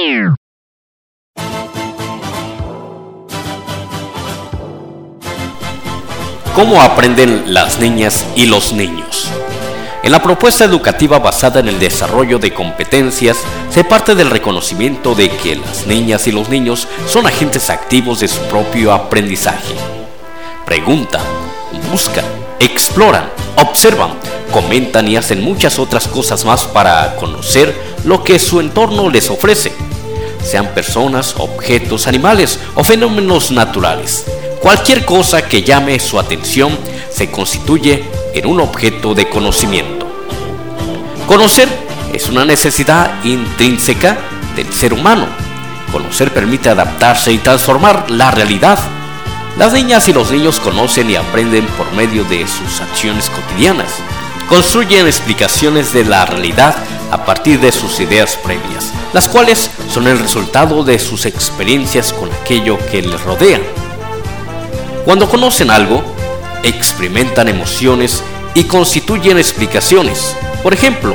¿Cómo aprenden las niñas y los niños? En la propuesta educativa basada en el desarrollo de competencias, se parte del reconocimiento de que las niñas y los niños son agentes activos de su propio aprendizaje. Preguntan, buscan, exploran, observan, comentan y hacen muchas otras cosas más para conocer lo que su entorno les ofrece, sean personas, objetos, animales o fenómenos naturales. Cualquier cosa que llame su atención se constituye en un objeto de conocimiento. Conocer es una necesidad intrínseca del ser humano. Conocer permite adaptarse y transformar la realidad. Las niñas y los niños conocen y aprenden por medio de sus acciones cotidianas. Construyen explicaciones de la realidad a partir de sus ideas previas, las cuales son el resultado de sus experiencias con aquello que les rodea. Cuando conocen algo, experimentan emociones y constituyen explicaciones. Por ejemplo,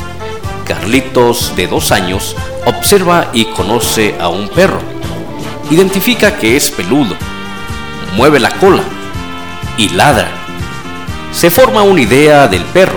Carlitos, de 2 años, observa y conoce a un perro. Identifica que es peludo, mueve la cola y ladra. Se forma una idea del perro.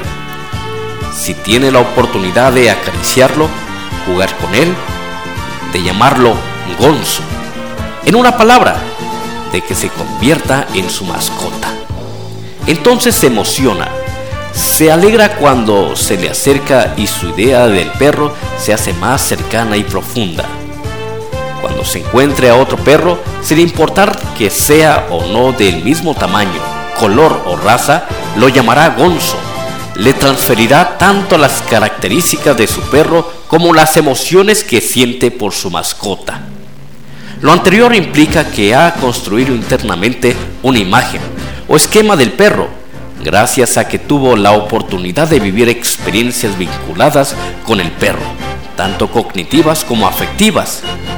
Si tiene la oportunidad de acariciarlo, jugar con él, de llamarlo Gonzo, en una palabra, de que se convierta en su mascota. Entonces se emociona, se alegra cuando se le acerca y su idea del perro se hace más cercana y profunda. Cuando se encuentre a otro perro, sin importar que sea o no del mismo tamaño, color o raza, lo llamará Gonzo. Le transferirá tanto las características de su perro como las emociones que siente por su mascota. Lo anterior implica que ha construido internamente una imagen o esquema del perro, gracias a que tuvo la oportunidad de vivir experiencias vinculadas con el perro, tanto cognitivas como afectivas.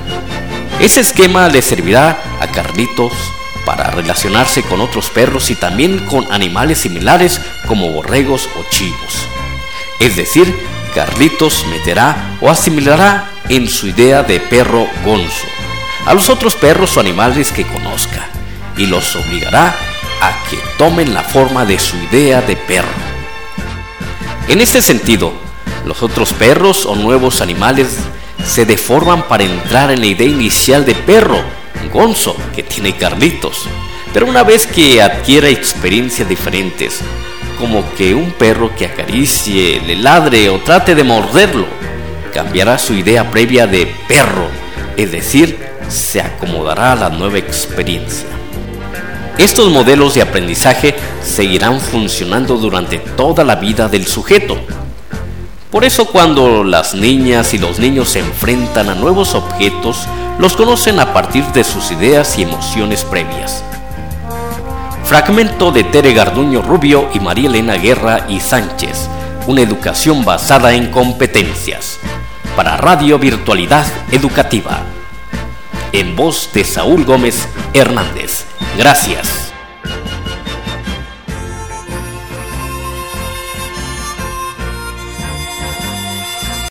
Ese esquema le servirá a Carlitos para relacionarse con otros perros y también con animales similares como borregos o chivos. Es decir, Carlitos meterá o asimilará en su idea de perro Gonzo a los otros perros o animales que conozca y los obligará a que tomen la forma de su idea de perro. En este sentido, los otros perros o nuevos animales se deforman para entrar en la idea inicial de perro Gonzo que tiene Carlitos, pero una vez que adquiera experiencias diferentes, como que un perro que acaricie, le ladre o trate de morderlo, cambiará su idea previa de perro, es decir, se acomodará a la nueva experiencia. Estos modelos de aprendizaje seguirán funcionando durante toda la vida del sujeto. Por eso, cuando las niñas y los niños se enfrentan a nuevos objetos, los conocen a partir de sus ideas y emociones previas. Fragmento de Tere Garduño Rubio y María Elena Guerra y Sánchez, una educación basada en competencias. Para Radio Virtualidad Educativa. En voz de Saúl Gómez Hernández. Gracias.